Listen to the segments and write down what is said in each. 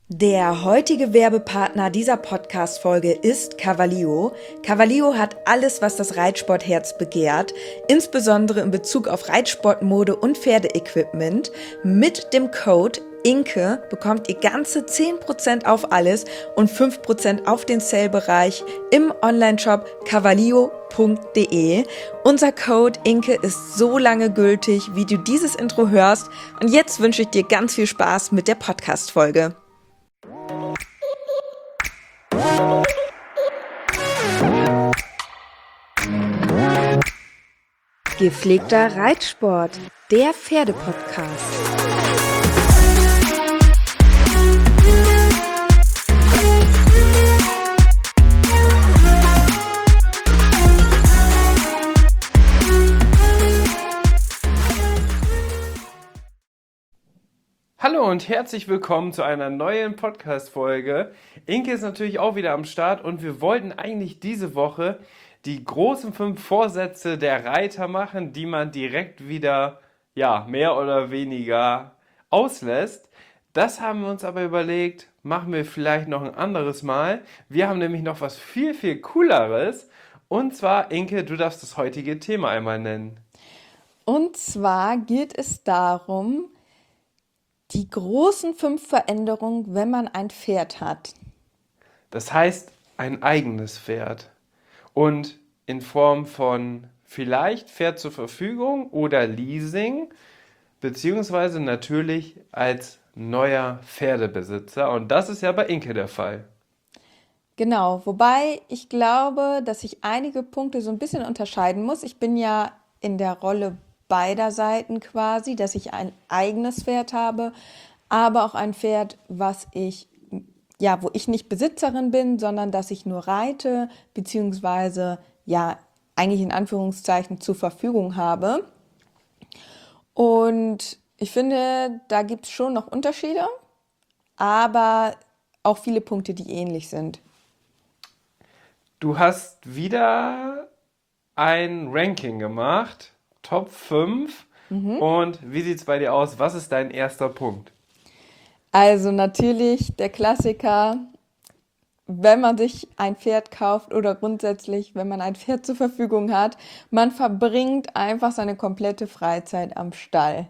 Der heutige Werbepartner dieser Podcast-Folge ist Cavallio. Cavallio hat alles, was das Reitsportherz begehrt, insbesondere in Bezug auf Reitsportmode und Pferdeequipment. Mit dem Code INKE bekommt ihr ganze 10% auf alles und 5% auf den Sale-Bereich im Onlineshop cavallio.de. Unser Code INKE ist so lange gültig, wie du dieses Intro hörst. Und jetzt wünsche ich dir ganz viel Spaß mit der Podcast-Folge. Gepflegter Reitsport, der Pferdepodcast. Hallo und herzlich willkommen zu einer neuen Podcast-Folge. Inke ist natürlich auch wieder am Start und wir wollten eigentlich diese Woche die großen 5 Vorsätze der Reiter machen, die man direkt wieder, mehr oder weniger auslässt. Das haben wir uns aber überlegt, machen wir vielleicht noch ein anderes Mal. Wir haben nämlich noch was viel, viel Cooleres. Und zwar, Inke, du darfst das heutige Thema einmal nennen. Und zwar geht es darum, die großen 5 Veränderungen, wenn man ein Pferd hat. Das heißt, ein eigenes Pferd. Und in Form von vielleicht Pferd zur Verfügung oder Leasing, beziehungsweise natürlich als neuer Pferdebesitzer. Und das ist ja bei Inke der Fall. Genau, wobei ich glaube, dass ich einige Punkte so ein bisschen unterscheiden muss. Ich bin ja in der Rolle beider Seiten quasi, dass ich ein eigenes Pferd habe, aber auch ein Pferd, wo ich nicht Besitzerin bin, sondern dass ich nur reite, beziehungsweise eigentlich in Anführungszeichen zur Verfügung habe. Und ich finde, da gibt es schon noch Unterschiede, aber auch viele Punkte, die ähnlich sind. Du hast wieder ein Ranking gemacht, Top 5. Und wie sieht es bei dir aus? Was ist dein erster Punkt? Also natürlich der Klassiker, wenn man sich ein Pferd kauft oder grundsätzlich, wenn man ein Pferd zur Verfügung hat, man verbringt einfach seine komplette Freizeit am Stall.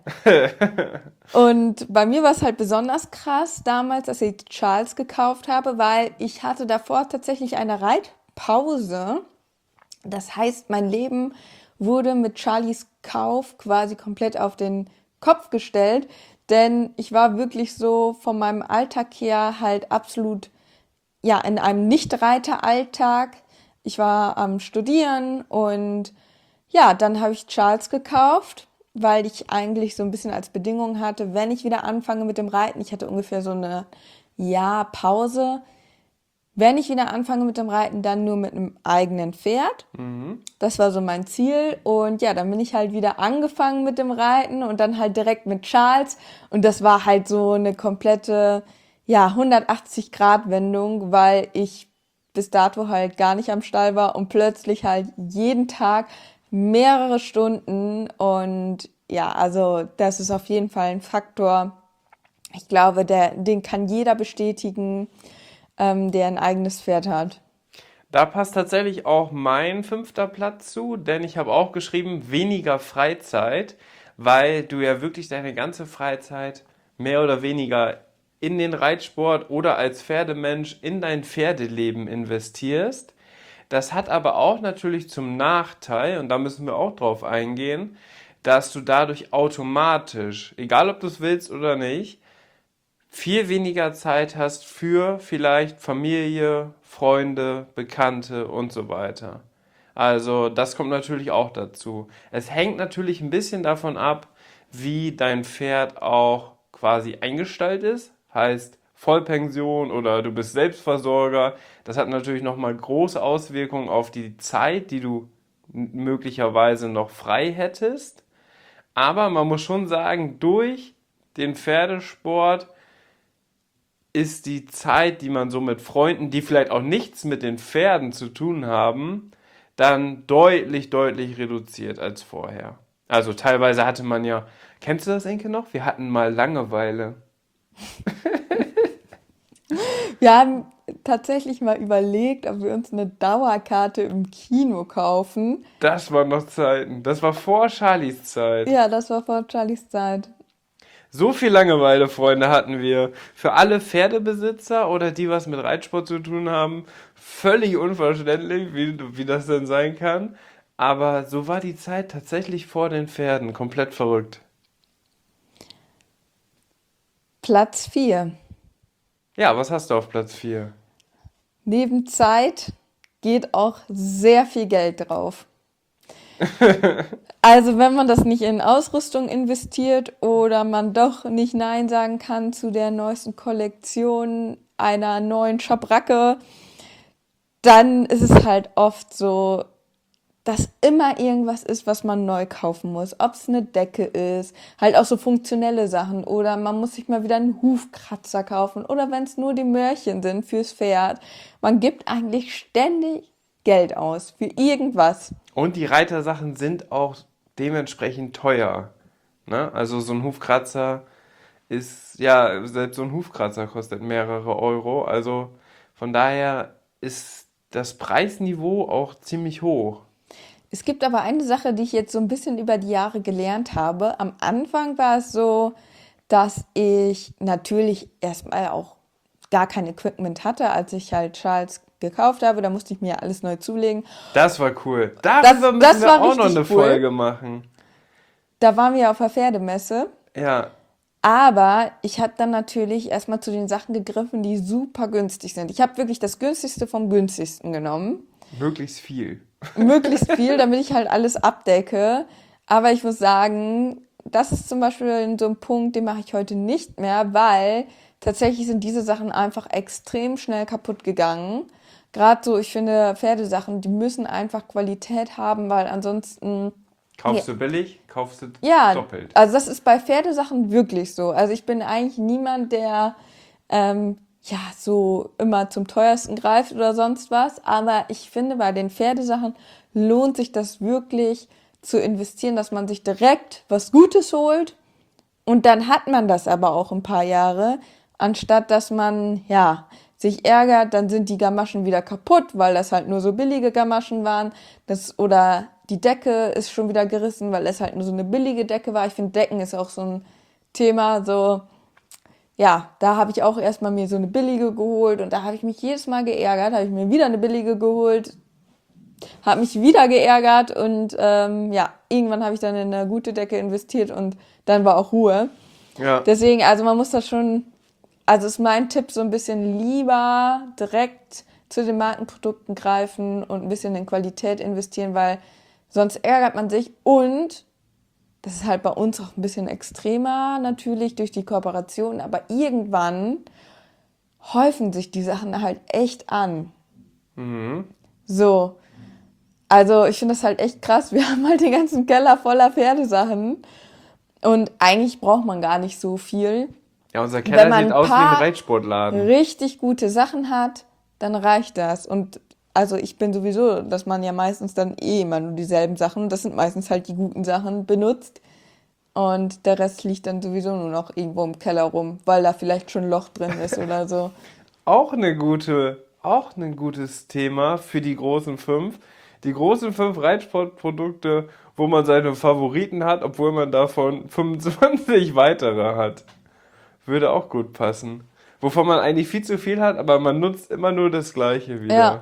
Und bei mir war es halt besonders krass damals, als ich Charles gekauft habe, weil ich hatte davor tatsächlich eine Reitpause. Das heißt, mein Leben wurde mit Charlies Kauf quasi komplett auf den Kopf gestellt, denn ich war wirklich so von meinem Alltag her halt absolut in einem Nicht-Reiter-Alltag. Ich war am Studieren und dann habe ich Charles gekauft, weil ich eigentlich so ein bisschen als Bedingung hatte, wenn ich wieder anfange mit dem Reiten, ich hatte ungefähr so eine Pause, wenn ich wieder anfange mit dem Reiten, dann nur mit einem eigenen Pferd. Das war so mein Ziel. Und dann bin ich halt wieder angefangen mit dem Reiten und dann halt direkt mit Charles. Und das war halt so eine komplette 180-Grad-Wendung, weil ich bis dato halt gar nicht am Stall war und plötzlich halt jeden Tag mehrere Stunden. Und also das ist auf jeden Fall ein Faktor. Ich glaube, den kann jeder bestätigen, der ein eigenes Pferd hat. Da passt tatsächlich auch mein 5. Platz zu, denn ich habe auch geschrieben, weniger Freizeit, weil du ja wirklich deine ganze Freizeit mehr oder weniger in den Reitsport oder als Pferdemensch in dein Pferdeleben investierst. Das hat aber auch natürlich zum Nachteil, und da müssen wir auch drauf eingehen, dass du dadurch automatisch, egal ob du es willst oder nicht, viel weniger Zeit hast für vielleicht Familie, Freunde, Bekannte und so weiter. Also das kommt natürlich auch dazu. Es hängt natürlich ein bisschen davon ab, wie dein Pferd auch quasi eingestellt ist. Heißt Vollpension oder du bist Selbstversorger. Das hat natürlich nochmal große Auswirkungen auf die Zeit, die du möglicherweise noch frei hättest. Aber man muss schon sagen, durch den Pferdesport ist die Zeit, die man so mit Freunden, die vielleicht auch nichts mit den Pferden zu tun haben, dann deutlich, deutlich reduziert als vorher. Also teilweise hatte man ja, kennst du das, Enke, noch? Wir hatten mal Langeweile. Wir haben tatsächlich mal überlegt, ob wir uns eine Dauerkarte im Kino kaufen. Das waren noch Zeiten. Das war vor Charlies Zeit. Ja, das war vor Charlies Zeit. So viel Langeweile, Freunde, hatten wir. Für alle Pferdebesitzer oder die was mit Reitsport zu tun haben, völlig unverständlich, wie das denn sein kann. Aber so war die Zeit tatsächlich vor den Pferden. Komplett verrückt. Platz 4. Ja, was hast du auf Platz 4? Neben Zeit geht auch sehr viel Geld drauf. Also wenn man das nicht in Ausrüstung investiert oder man doch nicht Nein sagen kann zu der neuesten Kollektion einer neuen Schabracke, dann ist es halt oft so, dass immer irgendwas ist, was man neu kaufen muss. Ob es eine Decke ist, halt auch so funktionelle Sachen oder man muss sich mal wieder einen Hufkratzer kaufen oder wenn es nur die Möhrchen sind fürs Pferd. Man gibt eigentlich ständig Geld aus für irgendwas. Und die Reitersachen sind auch dementsprechend teuer. Ne? Also so ein Hufkratzer ist, ja, selbst so ein Hufkratzer kostet mehrere Euro. Also von daher ist das Preisniveau auch ziemlich hoch. Es gibt aber eine Sache, die ich jetzt so ein bisschen über die Jahre gelernt habe. Am Anfang war es so, dass ich natürlich erstmal auch gar kein Equipment hatte, als ich halt Charles gekauft habe. Da musste ich mir alles neu zulegen. Das war cool. Das, Darüber müssen das wir war auch noch richtig eine cool. Folge machen. Da waren wir auf der Pferdemesse. Ja, Aber ich habe dann natürlich erstmal zu den Sachen gegriffen, die super günstig sind. Ich habe wirklich das günstigste vom günstigsten genommen. möglichst viel. Möglichst viel, damit ich halt alles abdecke. Aber ich muss sagen, das ist zum Beispiel so ein Punkt, den mache ich heute nicht mehr, weil tatsächlich sind diese Sachen einfach extrem schnell kaputt gegangen. Gerade so, ich finde, Pferdesachen, die müssen einfach Qualität haben, weil ansonsten, Kaufst du billig, kaufst du ja, doppelt. also das ist bei Pferdesachen wirklich so. Also ich bin eigentlich niemand, der ja so immer zum teuersten greift oder sonst was. Aber ich finde, bei den Pferdesachen lohnt sich das wirklich zu investieren, dass man sich direkt was Gutes holt und dann hat man das aber auch ein paar Jahre, anstatt dass man, ja, sich ärgert, dann sind die Gamaschen wieder kaputt, weil das halt nur so billige Gamaschen waren. Oder die Decke ist schon wieder gerissen, weil es halt nur so eine billige Decke war. Ich finde, Decken ist auch so ein Thema, so, ja, da habe ich auch erstmal mir so eine billige geholt und da habe ich mich jedes Mal geärgert, habe ich mir wieder eine billige geholt, habe mich wieder geärgert und ja, irgendwann habe ich dann in eine gute Decke investiert und dann war auch Ruhe. Ja. Deswegen, also man muss das schon, also ist mein Tipp so ein bisschen lieber direkt zu den Markenprodukten greifen und ein bisschen in Qualität investieren, weil sonst ärgert man sich und das ist halt bei uns auch ein bisschen extremer natürlich durch die Kooperation, aber irgendwann häufen sich die Sachen halt echt an. So, also ich finde das halt echt krass. Wir haben halt den ganzen Keller voller Pferdesachen und eigentlich braucht man gar nicht so viel. Ja, unser Wenn Keller man sieht ein aus wie ein paar Reitsportladen. richtig gute Sachen hat, dann reicht das. Und also ich bin sowieso, dass man ja meistens dann immer nur dieselben Sachen, das sind meistens halt die guten Sachen, benutzt. Und der Rest liegt dann sowieso nur noch irgendwo im Keller rum, weil da vielleicht schon ein Loch drin ist oder so. Auch ein gutes Thema für die großen fünf. Die großen fünf Reitsportprodukte, wo man seine Favoriten hat, obwohl man davon 25 weitere hat. Würde auch gut passen. Wovon man eigentlich viel zu viel hat, aber man nutzt immer nur das Gleiche wieder. Ja.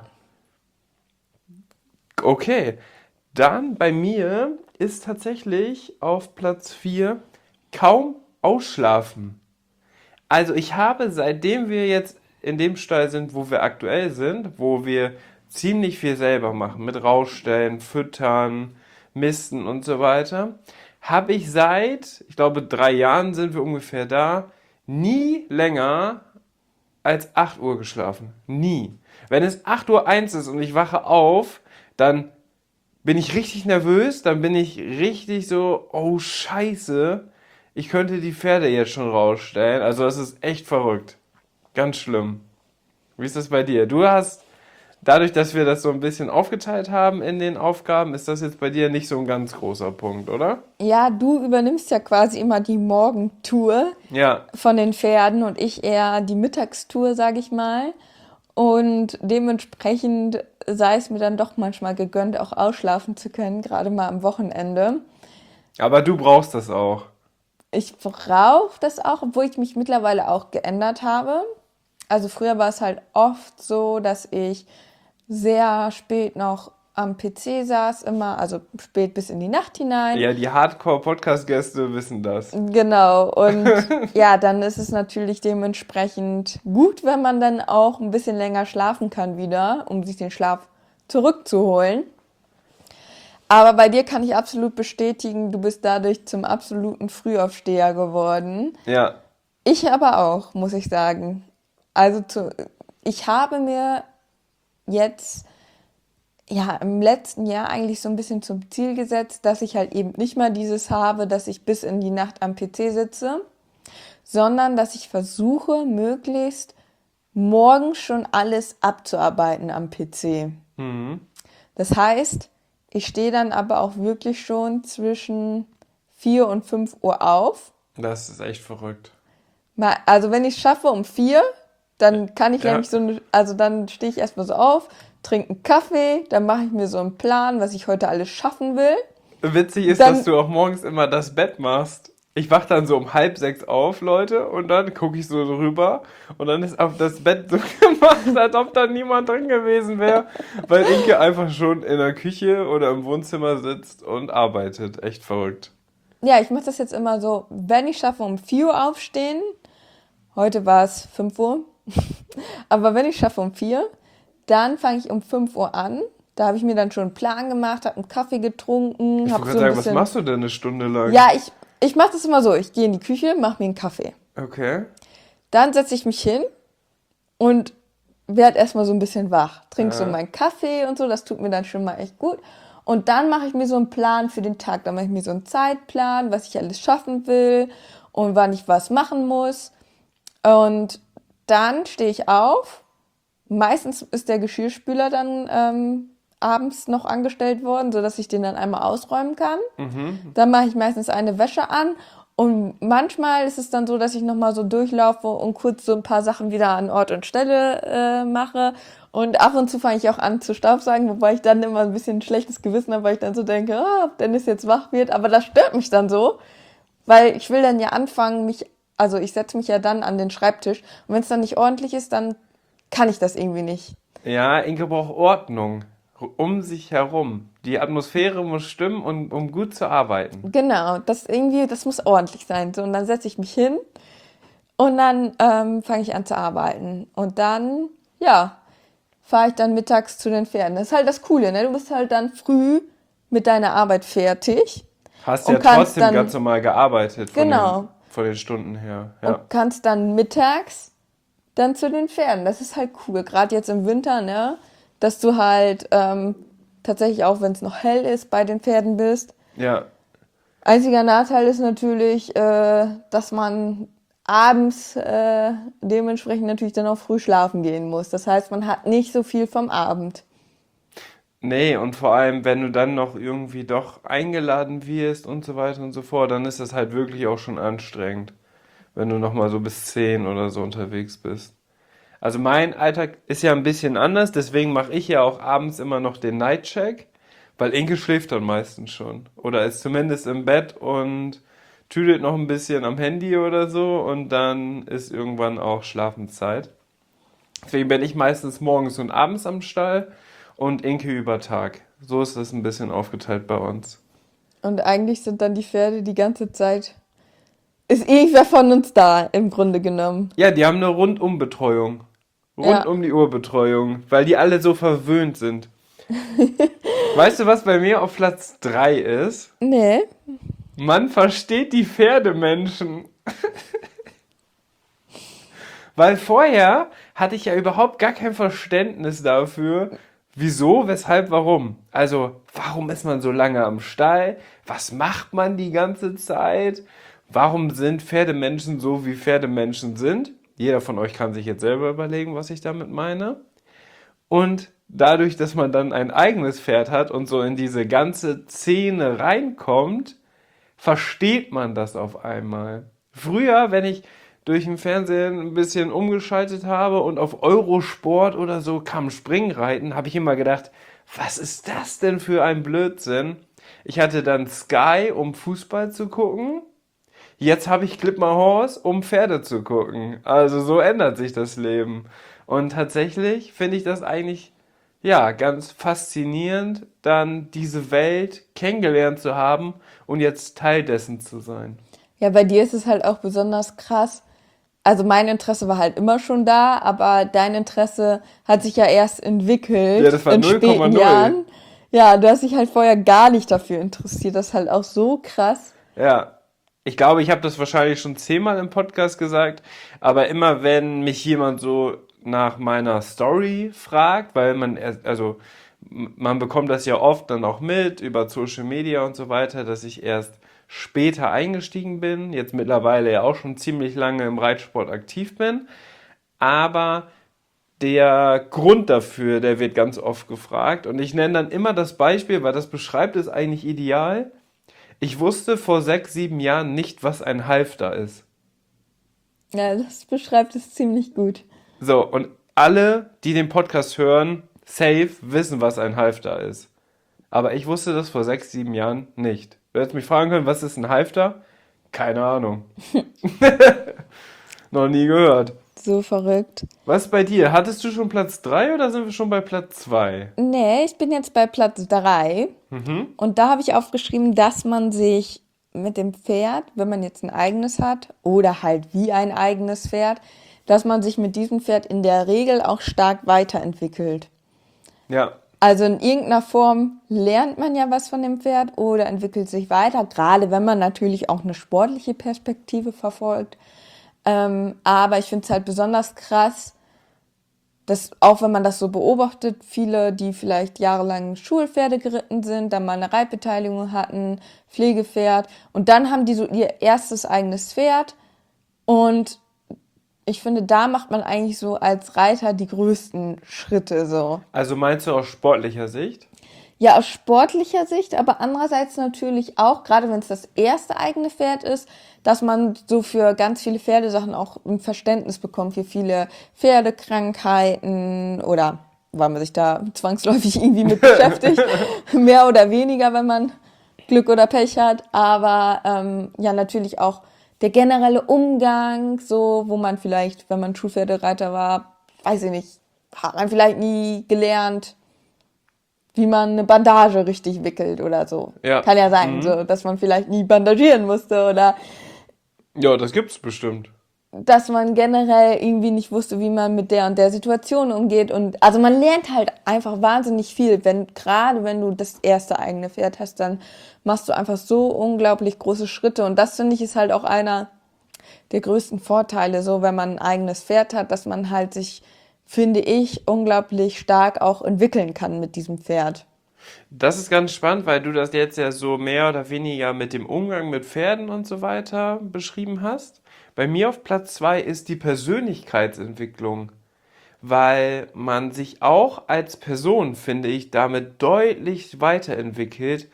Okay, dann bei mir ist tatsächlich auf Platz 4 kaum ausschlafen. Also ich habe, seitdem wir jetzt in dem Stall sind, wo wir aktuell sind, wo wir ziemlich viel selber machen, mit Rausstellen, Füttern, Misten und so weiter, habe ich seit, ich glaube 3 Jahren sind wir ungefähr da, nie länger als 8 Uhr geschlafen. Nie. Wenn es 8:01 Uhr ist und ich wache auf, dann bin ich richtig nervös, dann bin ich richtig so, oh Scheiße, ich könnte die Pferde jetzt schon rausstellen. Also das ist echt verrückt. Ganz schlimm. Wie ist das bei dir? Du hast dadurch, dass wir das so ein bisschen aufgeteilt haben in den Aufgaben, ist das jetzt bei dir nicht so ein ganz großer Punkt, oder? Ja, du übernimmst ja quasi immer die Morgentour Ja, von den Pferden und ich eher die Mittagstour, sage ich mal. Und dementsprechend sei es mir dann doch manchmal gegönnt, auch ausschlafen zu können, gerade mal am Wochenende. aber du brauchst das auch. Ich brauche das auch, obwohl ich mich mittlerweile auch geändert habe. Also früher war es halt oft so, dass ich sehr spät noch am PC saß, immer, also spät bis in die Nacht hinein. Ja, die Hardcore-Podcast-Gäste wissen das. Genau, und ja, dann ist es natürlich dementsprechend gut, wenn man dann auch ein bisschen länger schlafen kann wieder, um sich den Schlaf zurückzuholen. Aber bei dir kann ich absolut bestätigen, du bist dadurch zum absoluten Frühaufsteher geworden. Ja, Ich aber auch, muss ich sagen. Also ich habe mir jetzt ja im letzten Jahr eigentlich so ein bisschen zum Ziel gesetzt, dass ich halt eben nicht mal dieses habe, dass ich bis in die Nacht am PC sitze, sondern dass ich versuche, möglichst morgens schon alles abzuarbeiten am PC. Das heißt, ich stehe dann aber auch wirklich schon zwischen 4 und 5 Uhr auf. das ist echt verrückt. Also wenn ich es schaffe um 4, dann kann ich Ja. nämlich also dann stehe ich erstmal so auf, trinke einen Kaffee, dann mache ich mir so einen Plan, was ich heute alles schaffen will. Witzig ist, Dann- dass du auch morgens immer das Bett machst. Ich wach dann so um 5:30 auf, Leute, und dann gucke ich so rüber und dann ist auf das Bett so gemacht, als ob da niemand drin gewesen wäre, weil Inke einfach schon in der Küche oder im Wohnzimmer sitzt und arbeitet. Echt verrückt. Ja, ich mache das jetzt immer so, wenn ich schaffe um 4 Uhr aufstehen, heute war es 5 Uhr, aber wenn ich schaffe um 4, dann fange ich um 5 Uhr an. Da habe ich mir dann schon einen Plan gemacht, habe einen Kaffee getrunken, Ich habe wollte so sagen, ein was bisschen... machst du denn eine Stunde lang? Ja, ich mache das immer so, ich gehe in die Küche, mache mir einen Kaffee. Okay. Dann setze ich mich hin und werde erstmal so ein bisschen wach. Trinke so Ja. meinen Kaffee und so, das tut mir dann schon mal echt gut. Und dann mache ich mir so einen Plan für den Tag. Dann mache ich mir so einen Zeitplan, was ich alles schaffen will und wann ich was machen muss. Und dann stehe ich auf. Meistens ist der Geschirrspüler dann abends noch angestellt worden, sodass ich den dann einmal ausräumen kann. Dann mache ich meistens eine Wäsche an und manchmal ist es dann so, dass ich nochmal so durchlaufe und kurz so ein paar Sachen wieder an Ort und Stelle mache. Und ab und zu fange ich auch an zu staubsaugen, wobei ich dann immer ein bisschen ein schlechtes Gewissen habe, weil ich dann so denke, ob Dennis jetzt wach wird. Aber das stört mich dann so, weil ich will dann ja anfangen, also ich setze mich ja dann an den Schreibtisch und wenn es dann nicht ordentlich ist, dann kann ich das irgendwie nicht. Ja, Inke braucht Ordnung um sich herum. Die Atmosphäre muss stimmen, um gut zu arbeiten. Genau, das muss ordentlich sein. So, und dann setze ich mich hin und dann fange ich an zu arbeiten. Und dann, ja, fahre ich dann mittags zu den Pferden. Das ist halt das Coole, ne? Du bist halt dann früh mit deiner Arbeit fertig Hast Und ja kannst trotzdem dann- ganz normal gearbeitet Genau. von den Stunden her. und Ja. kannst dann mittags dann zu den Pferden. Das ist halt cool, gerade jetzt im Winter, ne? Dass du halt tatsächlich auch, wenn es noch hell ist, bei den Pferden bist. Ja. Einziger Nachteil ist natürlich, dass man abends dementsprechend natürlich dann auch früh schlafen gehen muss. Das heißt, man hat nicht so viel vom Abend. Nee, und vor allem, wenn du dann noch irgendwie doch eingeladen wirst und so weiter und so fort, dann ist das halt wirklich auch schon anstrengend, wenn du noch mal so bis 10 oder so unterwegs bist. Also mein Alltag ist ja ein bisschen anders, deswegen mache ich ja auch abends immer noch den Nightcheck, weil Inke schläft dann meistens schon. Oder ist zumindest im Bett und tüdelt noch ein bisschen am Handy oder so und dann ist irgendwann auch Schlafenszeit. Deswegen bin ich meistens morgens und abends am Stall und Inke über Tag. So ist das ein bisschen aufgeteilt bei uns. Und eigentlich sind dann die Pferde die ganze Zeit, ist irgendwer von uns da, im Grunde genommen. Ja, die haben eine Rundumbetreuung. Rund Ja. um die Uhr Betreuung, weil die alle so verwöhnt sind. Weißt du, was bei mir auf Platz 3 ist? Nee. Man versteht die Pferdemenschen. Weil vorher hatte ich ja überhaupt gar kein Verständnis dafür, wieso, weshalb, warum. Also, warum ist man so lange am Stall? Was macht man die ganze Zeit? Warum sind Pferdemenschen so, wie Pferdemenschen sind? Jeder von euch kann sich jetzt selber überlegen, was ich damit meine. Und dadurch, dass man dann ein eigenes Pferd hat und so in diese ganze Szene reinkommt, versteht man das auf einmal. Früher, wenn ich durch den Fernsehen ein bisschen umgeschaltet habe und auf Eurosport oder so kam Springreiten, habe ich immer gedacht, was ist das denn für ein Blödsinn? Ich hatte dann Sky, um Fußball zu gucken. Jetzt habe ich Clip My Horse, um Pferde zu gucken. Also so ändert sich das Leben. Und tatsächlich finde ich das eigentlich ja ganz faszinierend, dann diese Welt kennengelernt zu haben und jetzt Teil dessen zu sein. Ja, bei dir ist es halt auch besonders krass. Also mein Interesse war halt immer schon da, aber dein Interesse hat sich ja erst Ja, entwickelt das war in späten 0,0. Jahren. Ja, du hast dich halt vorher gar nicht dafür interessiert. Das ist halt auch so krass. Ja, ich glaube, ich habe das wahrscheinlich schon 10-mal im Podcast gesagt, aber immer wenn mich jemand so nach meiner Story fragt, weil also man bekommt das ja oft dann auch mit über Social Media und so weiter, dass ich erst später eingestiegen bin, jetzt mittlerweile ja auch schon ziemlich lange im Reitsport aktiv bin, aber der Grund dafür, der wird ganz oft gefragt und ich nenne dann immer das Beispiel, weil das beschreibt es eigentlich ideal. Ich wusste vor 6, 7 Jahren nicht, was ein Halfter ist. Ja, das beschreibt es ziemlich gut. So, und alle, die den Podcast hören, safe wissen, was ein Halfter ist. Aber ich wusste das vor 6, 7 Jahren nicht. Du hättest mich fragen können, was ist ein Halfter? Keine Ahnung. Noch nie gehört. So verrückt. Was ist bei dir? Hattest du schon Platz 3 oder sind wir schon bei Platz 2? Nee, ich bin jetzt bei Platz 3 und da habe ich aufgeschrieben, dass man sich mit dem Pferd, wenn man jetzt ein eigenes hat oder halt wie ein eigenes Pferd, dass man sich mit diesem Pferd in der Regel auch stark weiterentwickelt. Ja, Also in irgendeiner Form lernt man ja was von dem Pferd oder entwickelt sich weiter, gerade wenn man natürlich auch eine sportliche Perspektive verfolgt. Aber ich finde es halt besonders krass, dass auch wenn man das so beobachtet, viele, die vielleicht jahrelang Schulpferde geritten sind, dann mal eine Reitbeteiligung hatten, Pflegepferd und dann haben die so ihr erstes eigenes Pferd und ich finde, da macht man eigentlich so als Reiter die größten Schritte so. also meinst du aus sportlicher Sicht? Ja, aus sportlicher Sicht, aber andererseits natürlich auch, gerade wenn es das erste eigene Pferd ist, dass man so für ganz viele Pferdesachen auch ein Verständnis bekommt, für viele Pferdekrankheiten oder weil man sich da zwangsläufig irgendwie mit beschäftigt, mehr oder weniger, wenn man Glück oder Pech hat, aber ja natürlich auch der generelle Umgang, so wo man vielleicht, wenn man Schulpferdereiter war, weiß ich nicht, hat man vielleicht nie gelernt, wie man eine Bandage richtig wickelt oder so. Ja. Kann ja sein, so, dass man vielleicht nie bandagieren musste oder Ja, das gibt's bestimmt. dass man generell irgendwie nicht wusste, wie man mit der und der Situation umgeht. Und also man lernt halt einfach wahnsinnig viel. Gerade wenn du das erste eigene Pferd hast, dann machst du einfach so unglaublich große Schritte. Und das finde ich ist halt auch einer der größten Vorteile, so wenn man ein eigenes Pferd hat, dass man halt sich, finde ich, unglaublich stark auch entwickeln kann mit diesem Pferd. Das ist ganz spannend, weil du das jetzt ja so mehr oder weniger mit dem Umgang mit Pferden und so weiter beschrieben hast. Bei mir auf Platz 2 ist die Persönlichkeitsentwicklung, weil man sich auch als Person, finde ich, damit deutlich weiterentwickelt,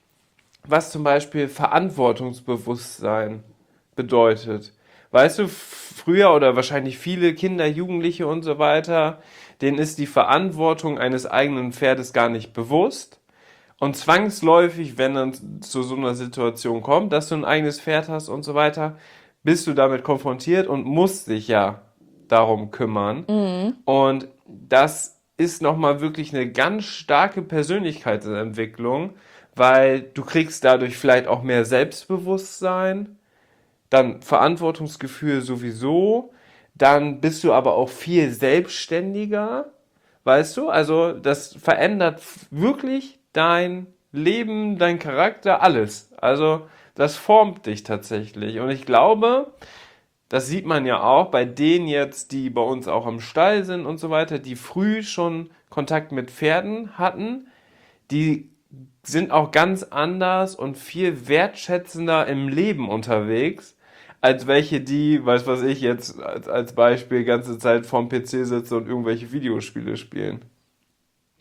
was zum Beispiel Verantwortungsbewusstsein bedeutet. Weißt du, früher oder wahrscheinlich viele Kinder, Jugendliche und so weiter, denen ist die Verantwortung eines eigenen Pferdes gar nicht bewusst. Und zwangsläufig, wenn dann zu so einer Situation kommt, dass du ein eigenes Pferd hast und so weiter, bist du damit konfrontiert und musst dich ja darum kümmern. Und das ist nochmal wirklich eine ganz starke Persönlichkeitsentwicklung, weil du kriegst dadurch vielleicht auch mehr Selbstbewusstsein, dann Verantwortungsgefühl sowieso, dann bist du aber auch viel selbstständiger, weißt du? Also das verändert wirklich dein Leben, dein Charakter, alles. Also das formt dich tatsächlich. Und ich glaube, das sieht man ja auch bei denen jetzt, die bei uns auch im Stall sind und so weiter, die früh schon Kontakt mit Pferden hatten, die sind auch ganz anders und viel wertschätzender im Leben unterwegs, als welche, die, weiß was ich jetzt als Beispiel, ganze Zeit vorm PC sitzen und irgendwelche Videospiele spielen.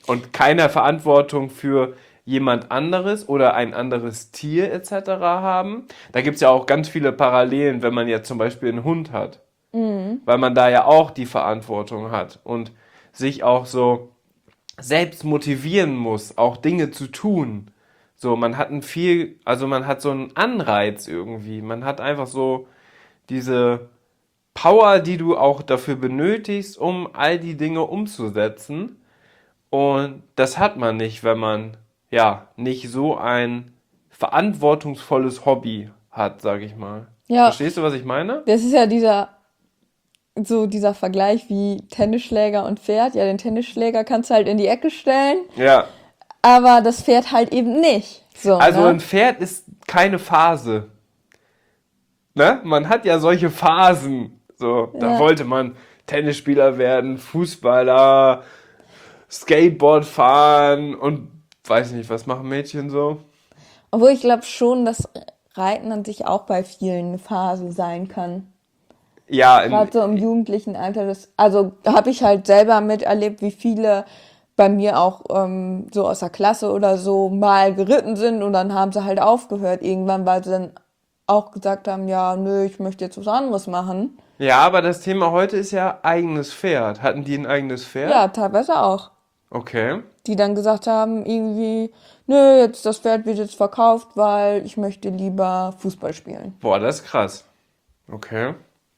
und keine Verantwortung für jemand anderes oder ein anderes Tier etc. haben. Da gibt es ja auch ganz viele Parallelen, wenn man jetzt zum Beispiel einen Hund hat. Weil man da ja auch die Verantwortung hat und sich auch so selbst motivieren muss, auch Dinge zu tun. So, man hat so einen Anreiz irgendwie. Man hat einfach so diese Power, die du auch dafür benötigst, um all die Dinge umzusetzen. Und das hat man nicht, wenn man ja nicht so ein verantwortungsvolles Hobby hat, sag ich mal. Ja, Verstehst du, was ich meine? das ist ja dieser Vergleich wie Tennisschläger und Pferd. Ja, den Tennisschläger kannst du halt in die Ecke stellen, Ja. aber das Pferd halt eben nicht. So, Also ne? ein Pferd ist keine Phase. Ne? Man hat ja solche Phasen. So, da Ja. wollte man Tennisspieler werden, Fußballer, Skateboard fahren und weiß nicht, was machen Mädchen so? Obwohl ich glaube schon, dass Reiten an sich auch bei vielen eine Phase sein kann. Ja, Gerade so im jugendlichen Alter. Also habe ich halt selber miterlebt, wie viele bei mir auch so aus der Klasse oder so mal geritten sind und dann haben sie halt aufgehört irgendwann, weil sie dann auch gesagt haben, ja, nö, ich möchte jetzt was anderes machen. ja, aber das Thema heute ist ja eigenes Pferd. Hatten die ein eigenes Pferd? Ja, teilweise auch. Okay. Die dann gesagt haben, irgendwie, nö, jetzt das Pferd wird jetzt verkauft, weil ich möchte lieber Fußball spielen. Boah, das ist krass. Okay.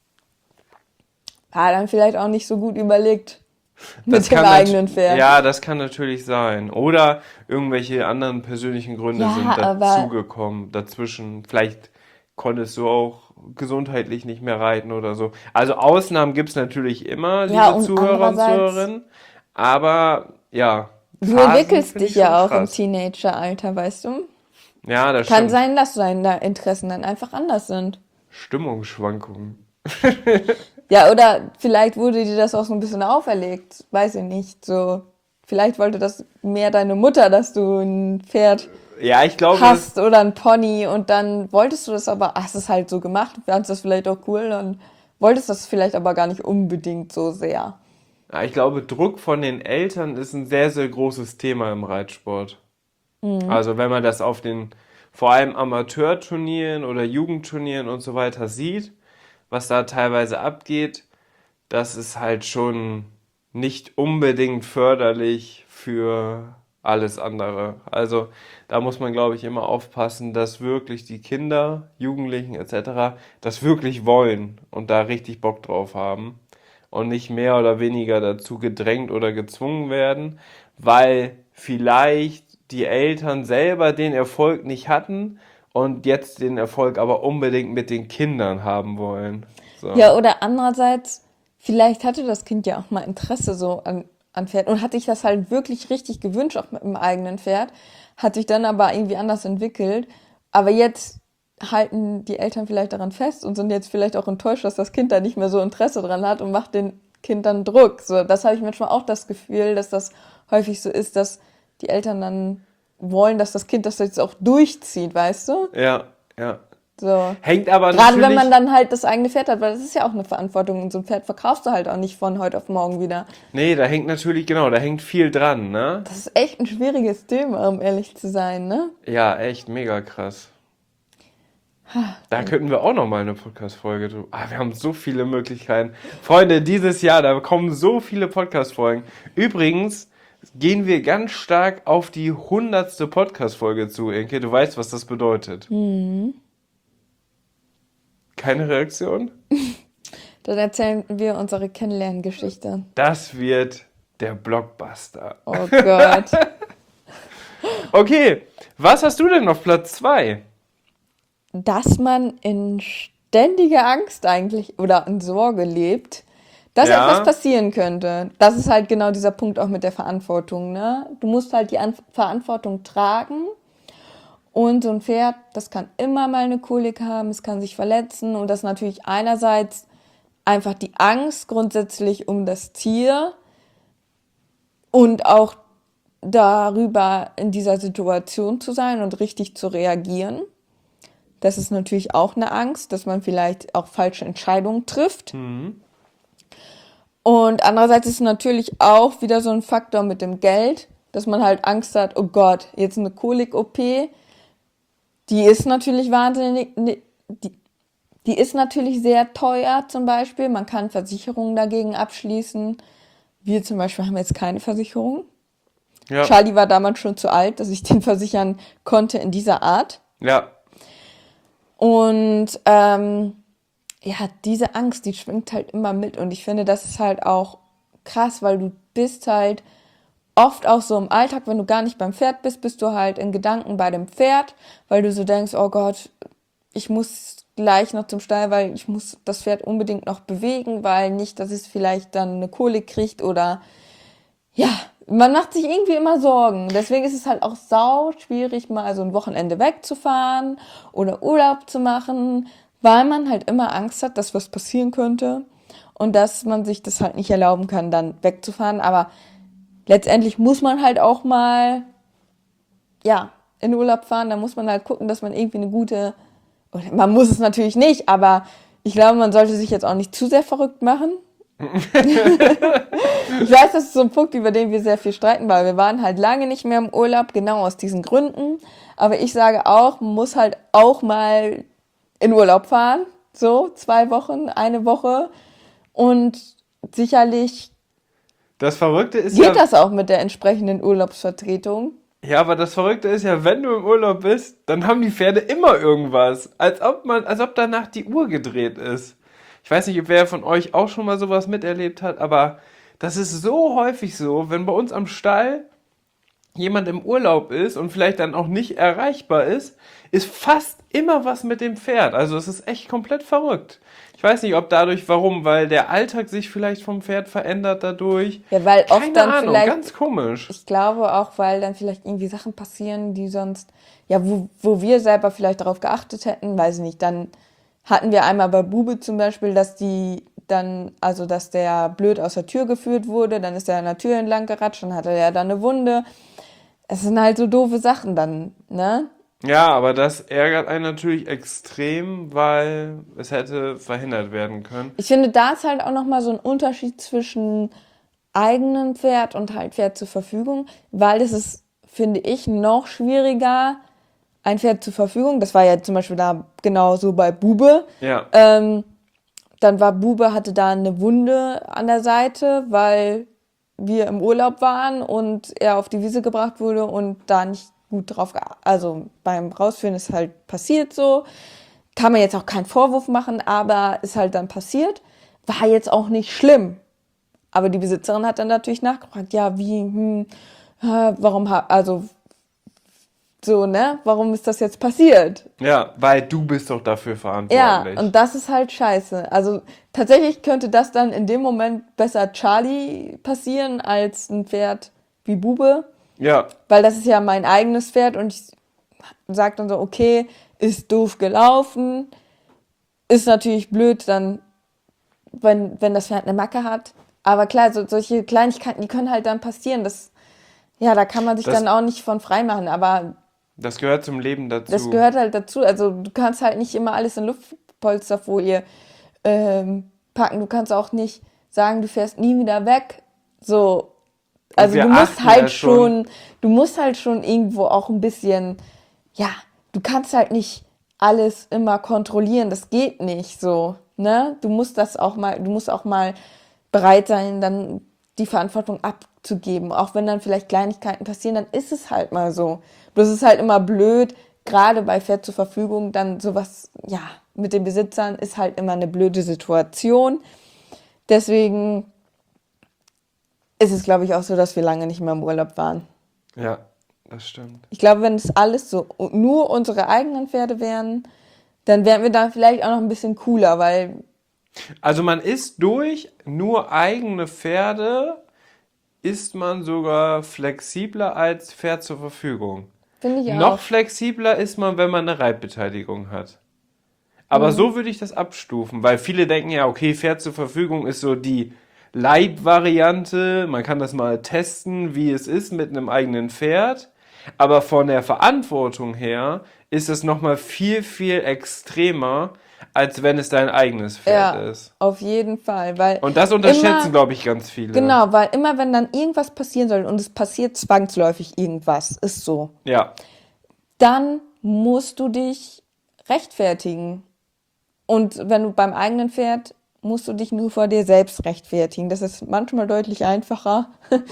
Ja, dann vielleicht auch nicht so gut überlegt Das mit dem kann eigenen Pferd. Ja, das kann natürlich sein. Oder irgendwelche anderen persönlichen Gründe Ja, sind aber dazugekommen, dazwischen. Vielleicht konntest du auch gesundheitlich nicht mehr reiten oder so. Also Ausnahmen gibt's natürlich immer, ja, liebe und Zuhörer und andererseits, Zuhörerinnen. Aber ja, du Phasen entwickelst finde dich ich schon ja auch im krass. Teenageralter, weißt du? Ja, das Kann stimmt. sein, dass deine Interessen dann einfach anders sind. Stimmungsschwankungen. Ja, oder vielleicht wurde dir das auch so ein bisschen auferlegt, weiß ich nicht. So, vielleicht wollte das mehr deine Mutter, dass du ein Pferd Ja, ich glaube, hast oder ein Pony und dann wolltest du das aber, hast es halt so gemacht, fandest das vielleicht auch cool und wolltest das vielleicht aber gar nicht unbedingt so sehr. ja, ich glaube, Druck von den Eltern ist ein sehr, sehr großes Thema im Reitsport. Also wenn man das auf den vor allem Amateurturnieren oder Jugendturnieren und so weiter sieht, was da teilweise abgeht, das ist halt schon nicht unbedingt förderlich für alles andere. Also da muss man, glaube ich, immer aufpassen, dass wirklich die Kinder, Jugendlichen etc. das wirklich wollen und da richtig Bock drauf haben und nicht mehr oder weniger dazu gedrängt oder gezwungen werden, weil vielleicht die Eltern selber den Erfolg nicht hatten und jetzt den Erfolg aber unbedingt mit den Kindern haben wollen. So. Ja, oder andererseits, vielleicht hatte das Kind ja auch mal Interesse so an Pferd und hat sich das halt wirklich richtig gewünscht, auch mit dem eigenen Pferd, hat sich dann aber irgendwie anders entwickelt. Aber jetzt halten die Eltern vielleicht daran fest und sind jetzt vielleicht auch enttäuscht, dass das Kind da nicht mehr so Interesse dran hat und macht den Kind dann Druck. So, das habe ich manchmal auch das Gefühl, dass das häufig so ist, dass die Eltern dann wollen, dass das Kind das jetzt auch durchzieht, weißt du? Ja, ja. So. Hängt aber Gerade wenn natürlich. man dann halt das eigene Pferd hat, weil das ist ja auch eine Verantwortung und so ein Pferd verkaufst du halt auch nicht von heute auf morgen wieder. Nee, da hängt natürlich, genau, da hängt viel dran, ne? Das ist echt ein schwieriges Thema, um ehrlich zu sein, ne? Ja, echt mega krass. Da könnten wir auch noch mal eine Podcast-Folge drüber. Ah, wir haben so viele Möglichkeiten. Freunde, dieses Jahr, da kommen so viele Podcast-Folgen. Übrigens gehen wir ganz stark auf die 100. Podcast-Folge zu, Inke. Du weißt, was das bedeutet. Keine Reaktion? Dann erzählen wir unsere Kennenlerngeschichte. Das wird der Blockbuster. Oh Gott. Okay, was hast du denn auf Platz 2? Dass man in ständiger Angst eigentlich oder in Sorge lebt, dass Ja. etwas passieren könnte. Das ist halt genau dieser Punkt auch mit der Verantwortung, ne? Du musst halt die Verantwortung tragen. Und so ein Pferd, das kann immer mal eine Kolik haben, es kann sich verletzen und das natürlich einerseits einfach die Angst grundsätzlich um das Tier und auch darüber in dieser Situation zu sein und richtig zu reagieren. Das ist natürlich auch eine Angst, dass man vielleicht auch falsche Entscheidungen trifft. Und andererseits ist natürlich auch wieder so ein Faktor mit dem Geld, dass man halt Angst hat, oh Gott, jetzt eine Kolik-OP, die ist natürlich wahnsinnig, die ist natürlich sehr teuer zum Beispiel. Man kann Versicherungen dagegen abschließen. Wir zum Beispiel haben jetzt keine Versicherung. Ja, Charlie war damals schon zu alt, dass ich den versichern konnte in dieser Art. ja, Und ja, diese Angst, die schwingt halt immer mit. Und ich finde, das ist halt auch krass, weil du bist halt oft auch so im Alltag, wenn du gar nicht beim Pferd bist, bist du halt in Gedanken bei dem Pferd, weil du so denkst, oh Gott, ich muss gleich noch zum Stall, weil ich muss das Pferd unbedingt noch bewegen, weil nicht, dass es vielleicht dann eine Kolik kriegt oder ja, man macht sich irgendwie immer Sorgen. Deswegen ist es halt auch sau schwierig, mal so ein Wochenende wegzufahren oder Urlaub zu machen, weil man halt immer Angst hat, dass was passieren könnte und dass man sich das halt nicht erlauben kann, dann wegzufahren. Aber letztendlich muss man halt auch mal, ja, in Urlaub fahren. Da muss man halt gucken, dass man irgendwie eine gute, oder man muss es natürlich nicht, aber ich glaube, man sollte sich jetzt auch nicht zu sehr verrückt machen. Ich weiß, das ist so ein Punkt, über den wir sehr viel streiten, weil wir waren halt lange nicht mehr im Urlaub, genau aus diesen Gründen. Aber ich sage auch, man muss halt auch mal in Urlaub fahren. So, 2 Wochen, eine Woche. Und sicherlich das Verrückte ist geht ja, das auch mit der entsprechenden Urlaubsvertretung. ja, aber das Verrückte ist ja, wenn du im Urlaub bist, dann haben die Pferde immer irgendwas. Als ob danach die Uhr gedreht ist. Ich weiß nicht, wer von euch auch schon mal sowas miterlebt hat, aber das ist so häufig so, wenn bei uns am Stall jemand im Urlaub ist und vielleicht dann auch nicht erreichbar ist fast immer was mit dem Pferd. Also es ist echt komplett verrückt. Ich weiß nicht, ob dadurch, warum, weil der Alltag sich vielleicht vom Pferd verändert dadurch. Ja, weil oft Keine dann Ahnung, vielleicht, ganz komisch. ich glaube auch, weil dann vielleicht irgendwie Sachen passieren, die sonst, ja, wo wir selber vielleicht darauf geachtet hätten, weiß ich nicht, dann hatten wir einmal bei Bube zum Beispiel, dass die dann, also dass der blöd aus der Tür geführt wurde, dann ist er an der Tür entlang geratscht, dann hatte er da eine Wunde. Es sind halt so doofe Sachen dann, ne? Ja, aber das ärgert einen natürlich extrem, weil es hätte verhindert werden können. Ich finde, da ist halt auch nochmal so ein Unterschied zwischen eigenem Pferd und halt Pferd zur Verfügung, weil es ist, finde ich, noch schwieriger, ein Pferd zur Verfügung. Das war ja zum Beispiel da genauso bei Bube. Ja, Dann war Bube, hatte da eine Wunde an der Seite, weil wir im Urlaub waren und er auf die Wiese gebracht wurde und da nicht gut drauf, also beim Rausführen ist halt passiert so. Kann man jetzt auch keinen Vorwurf machen, aber ist halt dann passiert. War jetzt auch nicht schlimm. Aber die Besitzerin hat dann natürlich nachgefragt, ja, wie, warum, also, so, ne, warum ist das jetzt passiert? ja, weil du bist doch dafür Ja, verantwortlich. und das ist halt scheiße. Also, tatsächlich könnte das dann in dem Moment besser Charlie passieren als ein Pferd wie Bube, Ja, weil das ist ja mein eigenes Pferd und ich sag dann so, okay, ist doof gelaufen, ist natürlich blöd dann, wenn das Pferd eine Macke hat. Aber klar, solche Kleinigkeiten, die können halt dann passieren. Das, ja, da kann man sich das, dann auch nicht von frei machen. Aber das gehört zum Leben das dazu. gehört halt dazu. Also du kannst halt nicht immer alles in Luftpolsterfolie packen. Du kannst auch nicht sagen, du fährst nie wieder weg. So, Und also wir du musst achten halt ja schon. du musst halt schon irgendwo auch ein bisschen, ja, du kannst halt nicht alles immer kontrollieren. Das geht nicht so, ne? Du musst auch mal bereit sein, dann die Verantwortung abzugeben. Auch wenn dann vielleicht Kleinigkeiten passieren, dann ist es halt mal so. Bloß ist es halt immer blöd, gerade bei Pferd zur Verfügung, dann sowas, ja, mit den Besitzern ist halt immer eine blöde Situation. Deswegen ist es, glaube ich, auch so, dass wir lange nicht mehr im Urlaub waren. Ja, das stimmt. Ich glaube, wenn es alles so nur unsere eigenen Pferde wären, dann wären wir da vielleicht auch noch ein bisschen cooler, weil, Also man ist durch nur eigene Pferde, ist man sogar flexibler als Pferd zur Verfügung. finde ich Noch auch. flexibler ist man, wenn man eine Reitbeteiligung hat. Aber so würde ich das abstufen, weil viele denken ja, okay, Pferd zur Verfügung ist so die Light-Variante. Man kann das mal testen, wie es ist mit einem eigenen Pferd. Aber von der Verantwortung her ist es nochmal viel, viel extremer, als wenn es dein eigenes Pferd Ja, ist. auf jeden Fall, weil Und das unterschätzen, immer, glaube ich, ganz viele. genau, weil immer wenn dann irgendwas passieren soll und es passiert zwangsläufig irgendwas, ist so, Ja, dann musst du dich rechtfertigen. Und wenn du beim eigenen Pferd, musst du dich nur vor dir selbst rechtfertigen. Das ist manchmal deutlich einfacher.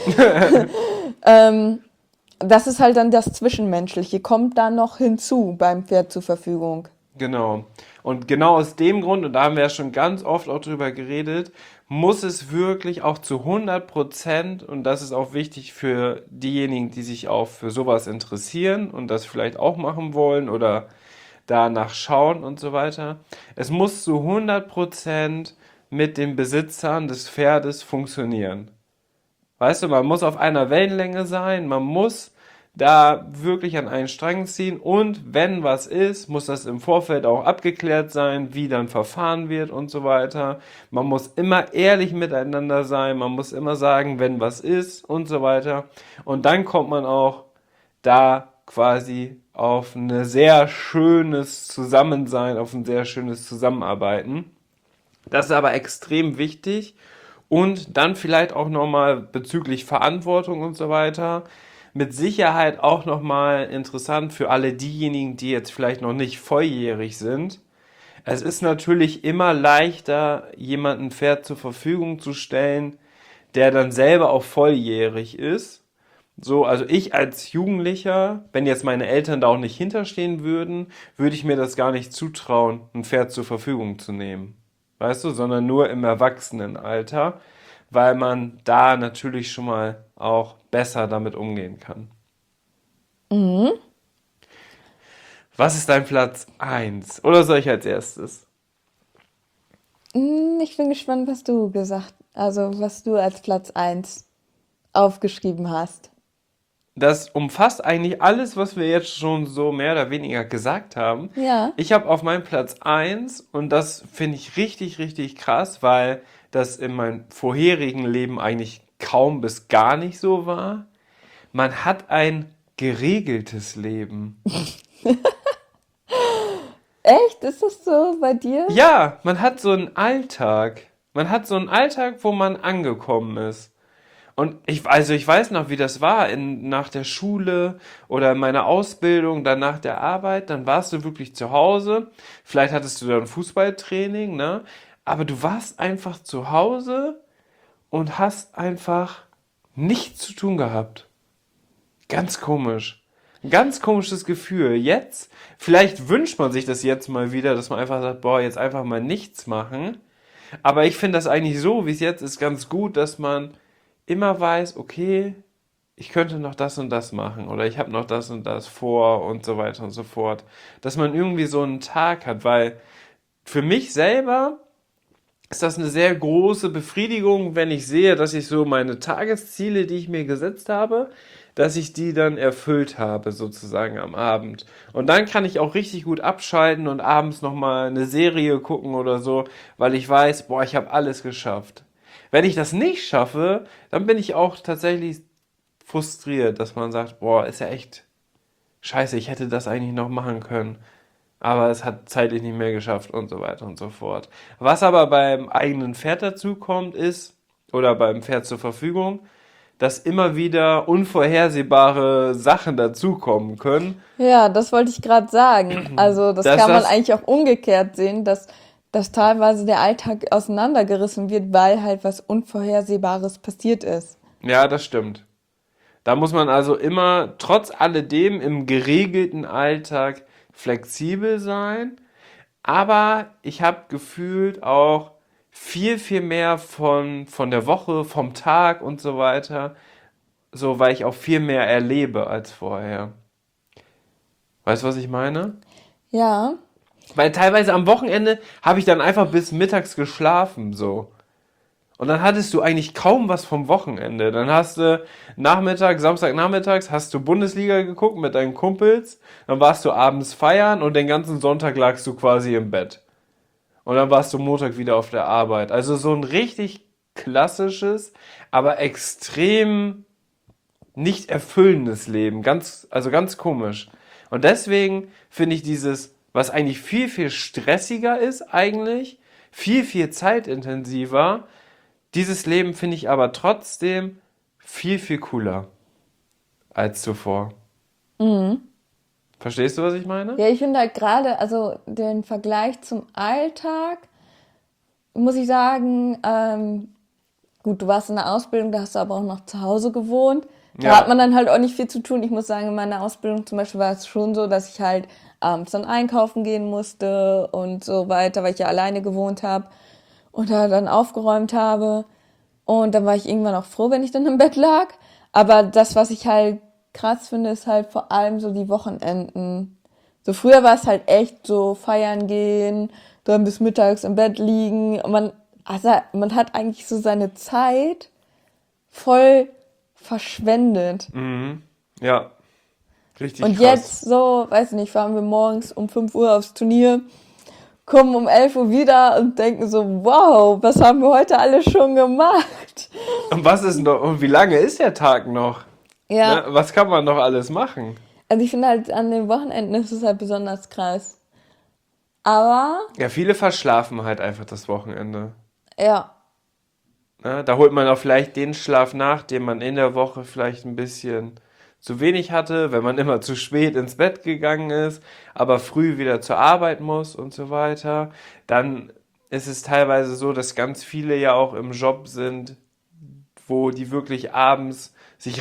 Das ist halt dann das Zwischenmenschliche, kommt dann noch hinzu beim Pferd zur Verfügung. genau. Und genau aus dem Grund, und da haben wir ja schon ganz oft auch drüber geredet, muss es wirklich auch zu 100%, und das ist auch wichtig für diejenigen, die sich auch für sowas interessieren und das vielleicht auch machen wollen oder danach schauen und so weiter. Es muss zu 100% mit den Besitzern des Pferdes funktionieren. Weißt du, man muss auf einer Wellenlänge sein, man muss da wirklich an einen Strang ziehen und wenn was ist, muss das im Vorfeld auch abgeklärt sein, wie dann verfahren wird und so weiter. Man muss immer ehrlich miteinander sein, man muss immer sagen, wenn was ist und so weiter. Und dann kommt man auch da quasi auf ein sehr schönes Zusammensein, auf ein sehr schönes Zusammenarbeiten. Das ist aber extrem wichtig. Und dann vielleicht auch nochmal bezüglich Verantwortung und so weiter. Mit Sicherheit auch nochmal interessant für alle diejenigen, die jetzt vielleicht noch nicht volljährig sind. Es ist natürlich immer leichter, jemanden ein Pferd zur Verfügung zu stellen, der dann selber auch volljährig ist. So, also ich als Jugendlicher, wenn jetzt meine Eltern da auch nicht hinterstehen würden, würde ich mir das gar nicht zutrauen, ein Pferd zur Verfügung zu nehmen. Weißt du, sondern nur im Erwachsenenalter, weil man da natürlich schon mal auch besser damit umgehen kann. Was ist dein Platz eins? Oder soll ich als erstes? Ich bin gespannt, was du als Platz eins aufgeschrieben hast. Das umfasst eigentlich alles, was wir jetzt schon so mehr oder weniger gesagt haben. Ja. Ich habe auf meinem Platz eins und das finde ich richtig, richtig krass, weil das in meinem vorherigen Leben eigentlich kaum bis gar nicht so war. Man hat ein geregeltes Leben. Echt? Ist das so bei dir? Ja, man hat so einen Alltag. Man hat so einen Alltag, wo man angekommen ist. Und ich weiß noch, wie das war nach der Schule oder in meiner Ausbildung, dann nach der Arbeit, dann warst du wirklich zu Hause. Vielleicht hattest du dann Fußballtraining, ne? Aber du warst einfach zu Hause und hast einfach nichts zu tun gehabt. Ganz komisch. Ein ganz komisches Gefühl. Jetzt, vielleicht wünscht man sich das jetzt mal wieder, dass man einfach sagt, boah, jetzt einfach mal nichts machen. Aber ich finde das eigentlich so, wie es jetzt ist, ganz gut, dass man immer weiß, okay, ich könnte noch das und das machen oder ich habe noch das und das vor und so weiter und so fort. Dass man irgendwie so einen Tag hat, weil für mich selber ist das eine sehr große Befriedigung, wenn ich sehe, dass ich so meine Tagesziele, die ich mir gesetzt habe, dass ich die dann erfüllt habe, sozusagen am Abend. Und dann kann ich auch richtig gut abschalten und abends nochmal eine Serie gucken oder so, weil ich weiß, boah, ich habe alles geschafft. Wenn ich das nicht schaffe, dann bin ich auch tatsächlich frustriert, dass man sagt, boah, ist ja echt scheiße, ich hätte das eigentlich noch machen können, aber es hat zeitlich nicht mehr geschafft und so weiter und so fort. Was aber beim eigenen Pferd dazu kommt, ist, oder beim Pferd zur Verfügung, dass immer wieder unvorhersehbare Sachen dazukommen können. Ja, das wollte ich gerade sagen. Also das Dass kann man das, eigentlich auch umgekehrt sehen, dass teilweise der Alltag auseinandergerissen wird, weil halt was Unvorhersehbares passiert ist. ja, das stimmt. Da muss man also immer trotz alledem im geregelten Alltag flexibel sein. Aber ich habe gefühlt auch viel, viel mehr von der Woche, vom Tag und so weiter. So, weil ich auch viel mehr erlebe als vorher. Weißt du, was ich meine? Ja, Weil teilweise am Wochenende habe ich dann einfach bis mittags geschlafen, so. Und dann hattest du eigentlich kaum was vom Wochenende. Dann hast du Samstagnachmittags hast du Bundesliga geguckt mit deinen Kumpels. Dann warst du abends feiern und den ganzen Sonntag lagst du quasi im Bett. Und dann warst du Montag wieder auf der Arbeit. Also so ein richtig klassisches, aber extrem nicht erfüllendes Leben. Also ganz komisch. Und deswegen finde ich dieses was eigentlich viel, viel stressiger ist eigentlich, viel, viel zeitintensiver. Dieses Leben finde ich aber trotzdem viel, viel cooler als zuvor. Verstehst du, was ich meine? Ja, ich finde halt gerade, also den Vergleich zum Alltag, muss ich sagen, gut, du warst in der Ausbildung, da hast du aber auch noch zu Hause gewohnt. Da Ja. hat man dann halt auch nicht viel zu tun. Ich muss sagen, in meiner Ausbildung zum Beispiel war es schon so, dass ich halt abends dann einkaufen gehen musste und so weiter, weil ich ja alleine gewohnt habe und da dann aufgeräumt habe. Und dann war ich irgendwann auch froh, wenn ich dann im Bett lag. Aber das, was ich halt krass finde, ist halt vor allem so die Wochenenden. So früher war es halt echt so feiern gehen, dann bis mittags im Bett liegen. Und man hat eigentlich so seine Zeit voll verschwendet. Ja, richtig Und krass. jetzt so, weiß nicht, fahren wir morgens um 5 Uhr aufs Turnier, kommen um 11 Uhr wieder und denken so, wow, was haben wir heute alles schon gemacht? Und was ist noch, und wie lange ist der Tag noch? Ja, Ne? Was kann man noch alles machen? also ich finde halt an den Wochenenden ist es halt besonders krass. Aber, Ja, viele verschlafen halt einfach das Wochenende. ja, Ne? Da holt man auch vielleicht den Schlaf nach, den man in der Woche vielleicht ein bisschen zu wenig hatte, wenn man immer zu spät ins Bett gegangen ist, aber früh wieder zur Arbeit muss und so weiter. Dann ist es teilweise so, dass ganz viele ja auch im Job sind, wo die wirklich abends sich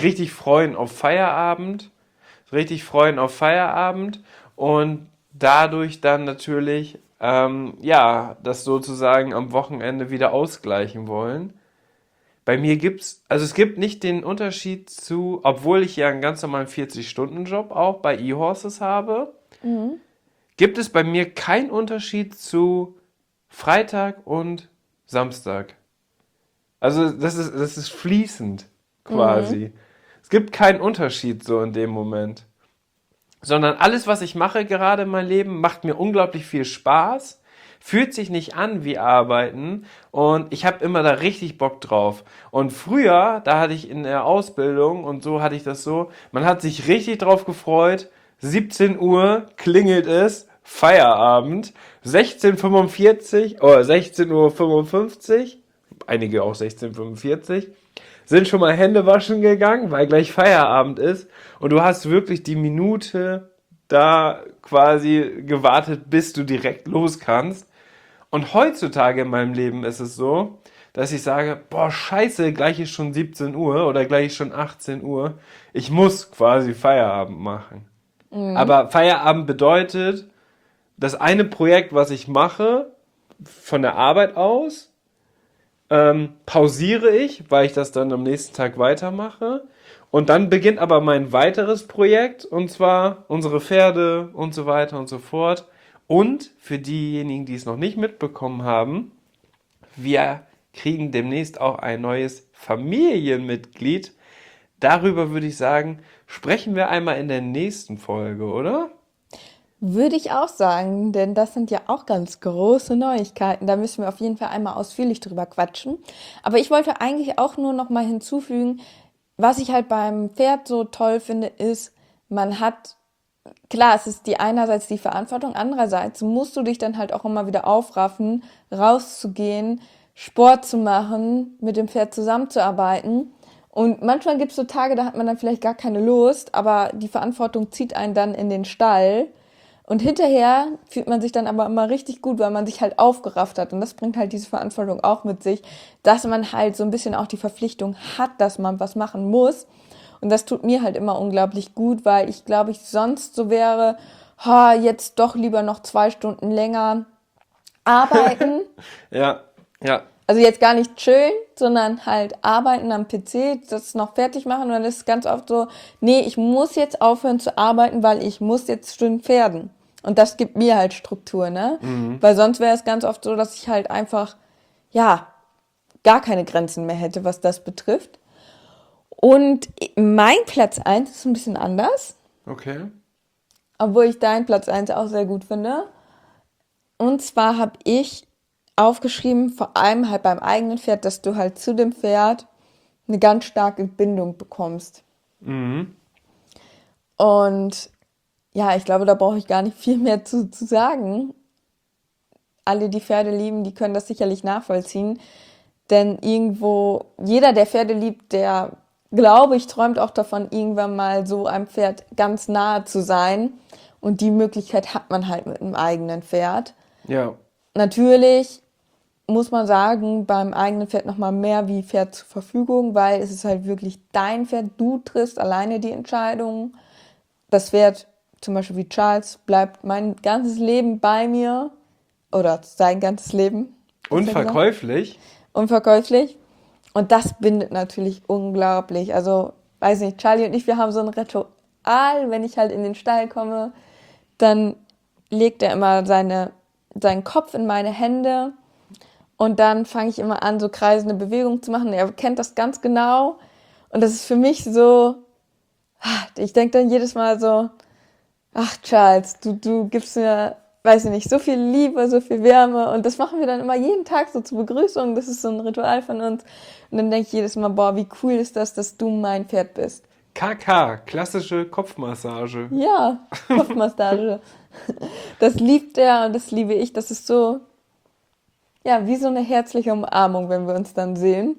richtig freuen auf Feierabend und dadurch dann natürlich ja, das sozusagen am Wochenende wieder ausgleichen wollen. Bei mir also es gibt nicht den Unterschied zu, obwohl ich ja einen ganz normalen 40-Stunden-Job auch bei eHorses habe, gibt es bei mir keinen Unterschied zu Freitag und Samstag. Also das ist fließend quasi. Es gibt keinen Unterschied so in dem Moment. Sondern alles, was ich mache gerade in meinem Leben, macht mir unglaublich viel Spaß, fühlt sich nicht an wie Arbeiten und ich habe immer da richtig Bock drauf. Und früher, da hatte ich in der Ausbildung und so hatte ich das so, man hat sich richtig drauf gefreut, 17 Uhr klingelt es, Feierabend, 16:45 oder 16:55 Uhr, einige auch 16:45 sind schon mal Hände waschen gegangen, weil gleich Feierabend ist und du hast wirklich die Minute da quasi gewartet, bis du direkt los kannst. Und heutzutage in meinem Leben ist es so, dass ich sage, boah, scheiße, gleich ist schon 17 Uhr oder gleich ist schon 18 Uhr. Ich muss quasi Feierabend machen. Aber Feierabend bedeutet, das eine Projekt, was ich mache, von der Arbeit aus, pausiere ich, weil ich das dann am nächsten Tag weitermache. Und dann beginnt aber mein weiteres Projekt, und zwar unsere Pferde und so weiter und so fort. Und für diejenigen, die es noch nicht mitbekommen haben, wir kriegen demnächst auch ein neues Familienmitglied. Darüber würde ich sagen, sprechen wir einmal in der nächsten Folge, oder? würde ich auch sagen, denn das sind ja auch ganz große Neuigkeiten. Da müssen wir auf jeden Fall einmal ausführlich drüber quatschen. Aber ich wollte eigentlich auch nur noch mal hinzufügen, was ich halt beim Pferd so toll finde, ist, man hat, klar, es ist die einerseits die Verantwortung, andererseits musst du dich dann halt auch immer wieder aufraffen, rauszugehen, Sport zu machen, mit dem Pferd zusammenzuarbeiten. Und manchmal gibt es so Tage, da hat man dann vielleicht gar keine Lust, aber die Verantwortung zieht einen dann in den Stall. Und hinterher fühlt man sich dann aber immer richtig gut, weil man sich halt aufgerafft hat. Und das bringt halt diese Verantwortung auch mit sich, dass man halt so ein bisschen auch die Verpflichtung hat, dass man was machen muss. Und das tut mir halt immer unglaublich gut, weil ich glaube, ich sonst so wäre, jetzt doch lieber noch 2 Stunden länger arbeiten. Ja, ja. Also jetzt gar nicht chillen, sondern halt arbeiten am PC, das noch fertig machen. Und dann ist es ganz oft so, nee, ich muss jetzt aufhören zu arbeiten, weil ich muss jetzt schön Pferden. Und das gibt mir halt Struktur, ne? Weil sonst wäre es ganz oft so, dass ich halt einfach, ja, gar keine Grenzen mehr hätte, was das betrifft. Und mein Platz 1 ist ein bisschen anders, Okay. obwohl ich deinen Platz 1 auch sehr gut finde. Und zwar habe ich aufgeschrieben, vor allem halt beim eigenen Pferd, dass du halt zu dem Pferd eine ganz starke Bindung bekommst. Und Ja, ich glaube, da brauche ich gar nicht viel mehr zu sagen. Alle, die Pferde lieben, die können das sicherlich nachvollziehen. Denn irgendwo, jeder, der Pferde liebt, der, glaube ich, träumt auch davon, irgendwann mal so einem Pferd ganz nahe zu sein. Und die Möglichkeit hat man halt mit einem eigenen Pferd. Ja. Natürlich muss man sagen, beim eigenen Pferd nochmal mehr wie Pferd zur Verfügung, weil es ist halt wirklich dein Pferd, du triffst alleine die Entscheidung. Das Pferd, zum Beispiel wie Charles, bleibt mein ganzes Leben bei mir oder sein ganzes Leben. Unverkäuflich? Unverkäuflich. Und das bindet natürlich unglaublich. Also, weiß nicht, Charlie und ich, wir haben so ein Ritual, wenn ich halt in den Stall komme, dann legt er immer seinen Kopf in meine Hände und dann fange ich immer an, so kreisende Bewegungen zu machen. Er kennt das ganz genau und das ist für mich so, ich denke dann jedes Mal so, ach Charles, du gibst mir, weiß ich nicht, so viel Liebe, so viel Wärme und das machen wir dann immer jeden Tag so zur Begrüßung, das ist so ein Ritual von uns und dann denke ich jedes Mal, boah, wie cool ist das, dass du mein Pferd bist. KK, klassische Kopfmassage. Ja, Kopfmassage. Das liebt er und das liebe ich, das ist so, ja, wie so eine herzliche Umarmung, wenn wir uns dann sehen.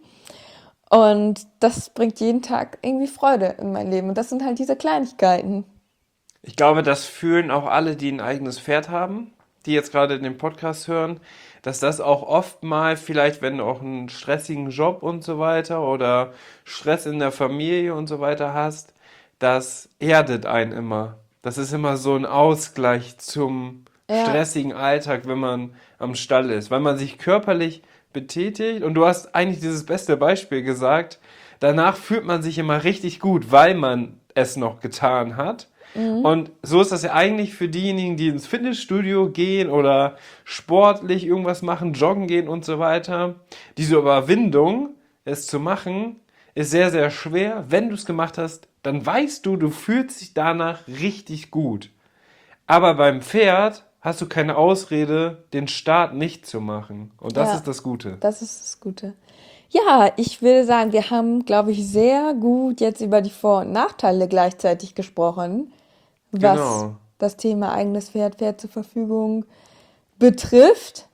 Und das bringt jeden Tag irgendwie Freude in mein Leben und das sind halt diese Kleinigkeiten. Ich glaube, das fühlen auch alle, die ein eigenes Pferd haben, die jetzt gerade den Podcast hören, dass das auch oft mal, vielleicht wenn du auch einen stressigen Job und so weiter oder Stress in der Familie und so weiter hast, das erdet einen immer. Das ist immer so ein Ausgleich zum Ja, stressigen Alltag, wenn man am Stall ist, weil man sich körperlich betätigt und du hast eigentlich dieses beste Beispiel gesagt, danach fühlt man sich immer richtig gut, weil man es noch getan hat. Und so ist das ja eigentlich für diejenigen, die ins Fitnessstudio gehen oder sportlich irgendwas machen, joggen gehen und so weiter. Diese Überwindung, es zu machen, ist sehr, sehr schwer. Wenn du es gemacht hast, dann weißt du, du fühlst dich danach richtig gut. Aber beim Pferd hast du keine Ausrede, den Start nicht zu machen. Und das ja, ist das Gute. das ist das Gute. Ja, ich will sagen, wir haben, glaube ich, sehr gut jetzt über die Vor- und Nachteile gleichzeitig gesprochen, was Genau. das Thema eigenes Pferd, Pferd zur Verfügung betrifft.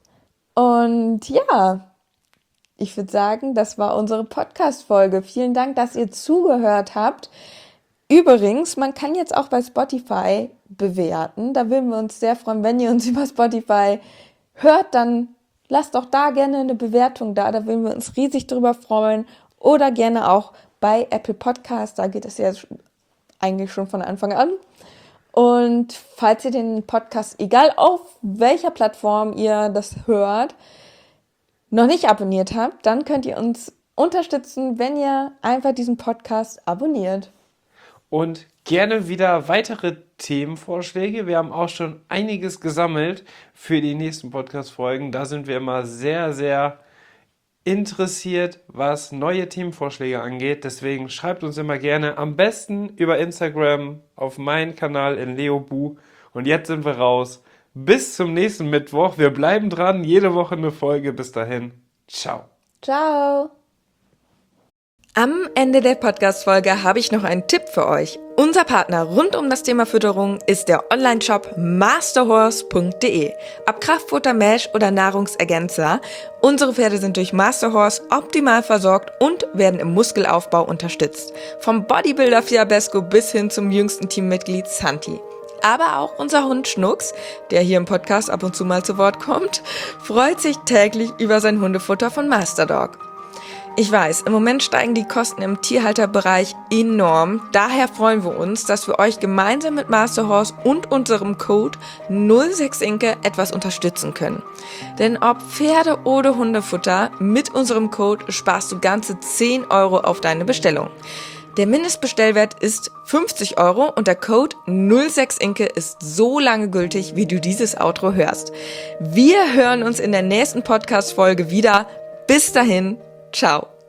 Und ja, ich würde sagen, das war unsere Podcast-Folge. Vielen Dank, dass ihr zugehört habt. Übrigens, man kann jetzt auch bei Spotify bewerten. Da würden wir uns sehr freuen, wenn ihr uns über Spotify hört, dann lasst doch da gerne eine Bewertung da. Da würden wir uns riesig drüber freuen. Oder gerne auch bei Apple Podcasts. Da geht es ja eigentlich schon von Anfang an. Und falls ihr den Podcast, egal auf welcher Plattform ihr das hört, noch nicht abonniert habt, dann könnt ihr uns unterstützen, wenn ihr einfach diesen Podcast abonniert. Und gerne wieder weitere Themenvorschläge. Wir haben auch schon einiges gesammelt für die nächsten Podcast-Folgen. Da sind wir immer sehr, sehr interessiert, was neue Themenvorschläge angeht. Deswegen schreibt uns immer gerne, am besten über Instagram auf meinen Kanal in Leobu. Und jetzt sind wir raus. Bis zum nächsten Mittwoch. Wir bleiben dran. Jede Woche eine Folge. Bis dahin. Ciao. Ciao! Am Ende der Podcast-Folge habe ich noch einen Tipp für euch. Unser Partner rund um das Thema Fütterung ist der Online-Shop masterhorse.de. Ob Kraftfutter, Mesh oder Nahrungsergänzer, unsere Pferde sind durch Masterhorse optimal versorgt und werden im Muskelaufbau unterstützt. Vom Bodybuilder Fiabesco bis hin zum jüngsten Teammitglied Santi. Aber auch unser Hund Schnucks, der hier im Podcast ab und zu mal zu Wort kommt, freut sich täglich über sein Hundefutter von Masterdog. Ich weiß, im Moment steigen die Kosten im Tierhalterbereich enorm. Daher freuen wir uns, dass wir euch gemeinsam mit Masterhorse und unserem Code 06inke etwas unterstützen können. Denn ob Pferde- oder Hundefutter, mit unserem Code sparst du ganze 10 Euro auf deine Bestellung. Der Mindestbestellwert ist 50 Euro und der Code 06inke ist so lange gültig, wie du dieses Outro hörst. Wir hören uns in der nächsten Podcast-Folge wieder. Bis dahin, ciao.